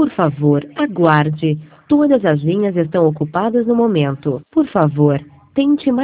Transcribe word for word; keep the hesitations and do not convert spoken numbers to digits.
Por favor, aguarde. Todas as linhas estão ocupadas no momento. Por favor, tente mais.